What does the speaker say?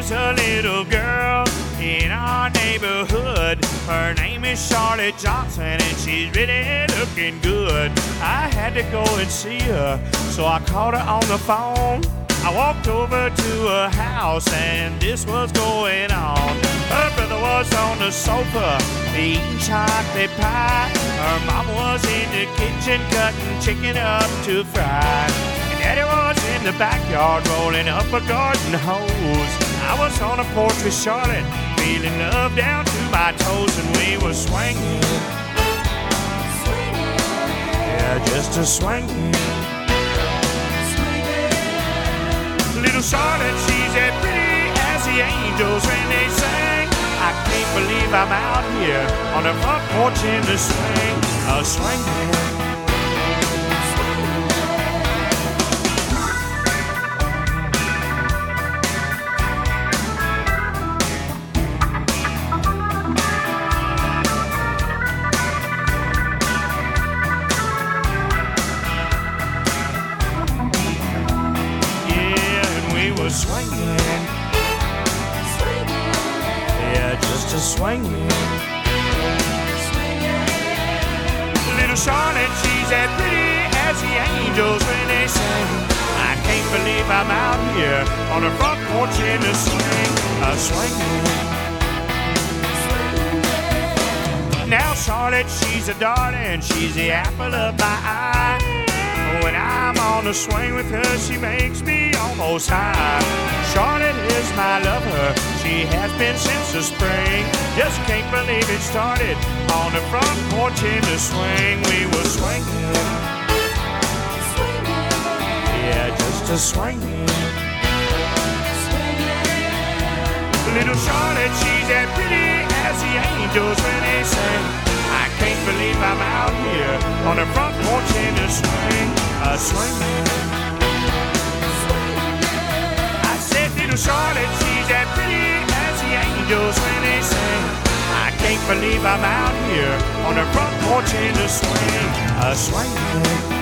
There's a little girl in our neighborhood. Her name is Charlotte Johnson, and she's really looking good. I had to go and see her, so I called her on the phone. I walked over to her house, and this was going on. Her brother was on the sofa eating chocolate pie. Her mom was in the kitchen cutting chicken up to fry. And Daddy was in the backyard rolling up a garden hose. I was on the porch with Charlotte, feeling love down to my toes, and we were swinging. Yeah, just a swinging. Little Charlotte, she's as pretty as the angels when they sing. I can't believe I'm out here on the front porch in the swing, a swinging. Swinging, yeah, just a swinging. Little Charlotte, she's as pretty as the angels when they sing. I can't believe I'm out here on the front porch in the swing, a swinging. Now Charlotte, she's a darling, she's the apple of my eye. When I'm on the swing with her, she makes me almost high. Charlotte is my lover, she has been since the spring. Just can't believe it started on the front porch in the swing. We were swinging, yeah, just a swinging. Little Charlotte, she's as pretty as the angels when they sing. I can't believe I'm out here on the front porch in the swing, a swinging. I said, little Charlotte, she's as pretty as the angels when they sing. I can't believe I'm out here on the front porch in the swing, a swinging.